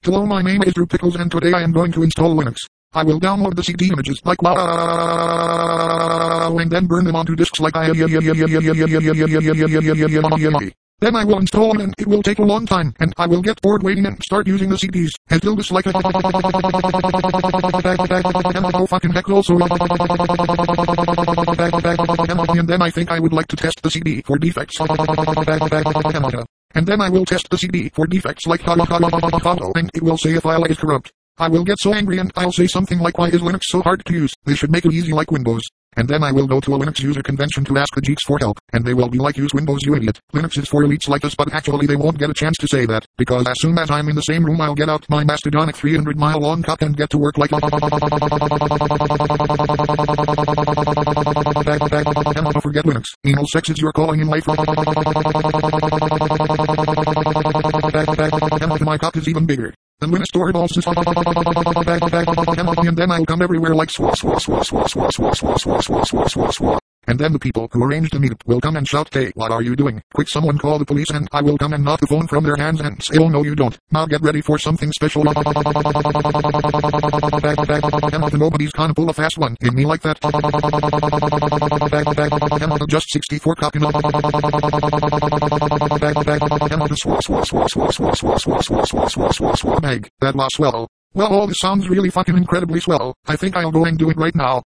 Hello, my name is Drew Pickles and today I am going to install Linux. I will download the CD images like wow and then burn them onto disks like I. Then I will install them and it will take a long time and I will get bored waiting and start using the CDs until this like a fucking heck also. And then I think I would like to test the CD for defects. And then I will test the CD for defects like and it will say if file is corrupt. I will get so angry and I'll say something like why is Linux so hard to use? They should make it easy like Windows. And then I will go to a Linux user convention to ask the geeks for help, and they will be like use Windows you idiot. Linux is for elites like us but actually they won't get a chance to say that, because as soon as I'm in the same room I'll get out my mastodonic 300-mile long cock and get to work like forget Linux. Anal sex is your calling in life. My cock is even bigger. Then when a store balls and then I'll come everywhere like swah. And then the people who arranged the meetup will come and shout, hey, what are you doing? Quick, someone call the police, and I will come and knock the phone from their hands and say, oh no you don't. Now get ready for something special. Nobody's gonna pull a fast one in me like that. Just 64 copy. That was swell. Well, all this sounds really fucking incredibly swell. I think I'll go and do it right now.